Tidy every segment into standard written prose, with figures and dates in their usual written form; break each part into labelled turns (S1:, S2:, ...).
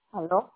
S1: Hello?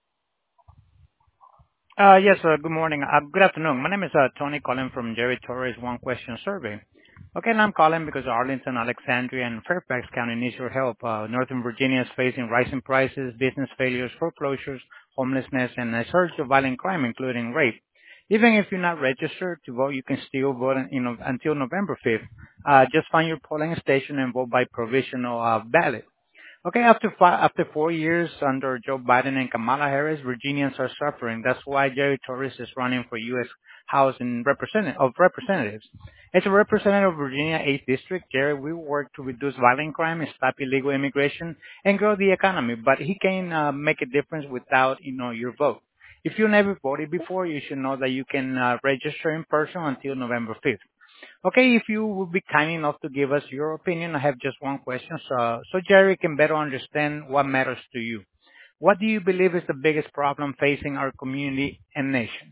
S2: Yes, good morning. Good afternoon. My name is Tony calling from Jerry Torres One Question Survey. Okay, and I'm calling because Arlington, Alexandria, and Fairfax County needs your help. Northern Virginia is facing rising prices, business failures, foreclosures, homelessness, and a surge of violent crime, including rape. Even if you're not registered to vote, you can still vote until November 5th. Just find your polling station and vote by provisional ballot. Okay, after 4 years under Joe Biden and Kamala Harris, Virginians are suffering. That's why Jerry Torres is running for U.S. House of Representatives. As a representative of Virginia 8th District, Jerry will work to reduce violent crime, stop illegal immigration, and grow the economy. But he can make a difference without, your vote. If you never voted before, you should know that you can register in person until November 5th. Okay, if you would be kind enough to give us your opinion, I have just one question so Jerry can better understand what matters to you. What do you believe is the biggest problem facing our community and nation?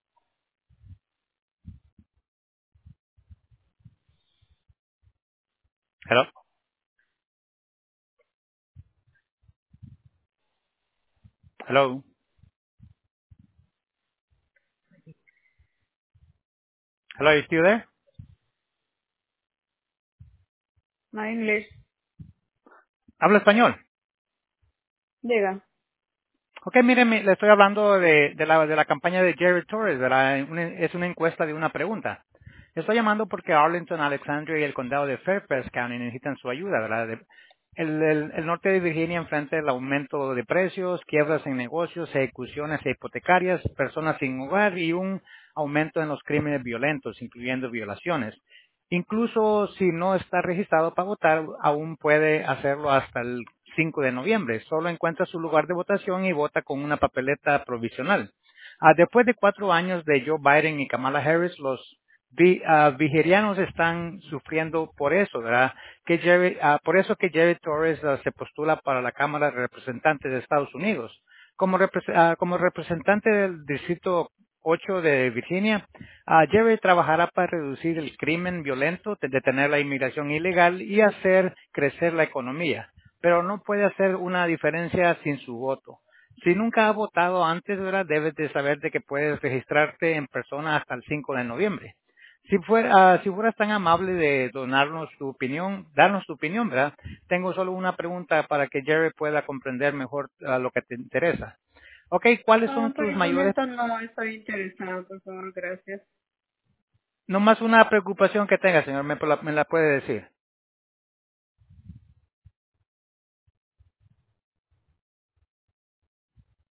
S2: Hello? Hello? Hello, you still there?
S1: No English.
S2: Habla español.
S1: Diga.
S2: Ok, mire, le estoy hablando de la campaña de Jerry Torres, ¿verdad? Es una encuesta de una pregunta. Estoy llamando porque Arlington, Alexandria y el condado de Fairfax County necesitan su ayuda, ¿verdad? El norte de Virginia enfrenta el aumento de precios, quiebras en negocios, ejecuciones hipotecarias, personas sin hogar y un aumento en los crímenes violentos, incluyendo violaciones. Incluso si no está registrado para votar, aún puede hacerlo hasta el 5 de noviembre. Solo encuentra su lugar de votación y vota con una papeleta provisional. Después de 4 años de Joe Biden y Kamala Harris, los vigerianos están sufriendo por eso, ¿verdad? Por eso que Jerry Torres se postula para la Cámara de Representantes de Estados Unidos. Como representante del Distrito 8 de Virginia, Jerry trabajará para reducir el crimen violento, detener la inmigración ilegal y hacer crecer la economía, pero no puede hacer una diferencia sin su voto. Si nunca ha votado antes, ¿verdad? Debes de saber de que puedes registrarte en persona hasta el 5 de noviembre. Si fueras tan amable de darnos tu opinión, ¿verdad? Tengo solo una pregunta para que Jerry pueda comprender mejor lo que te interesa. Ok, ¿cuáles son
S1: Por
S2: tus
S1: el
S2: mayores,
S1: momento no estoy interesada, por favor, gracias.
S2: no más una preocupación que tengas, señor, me la puede decir?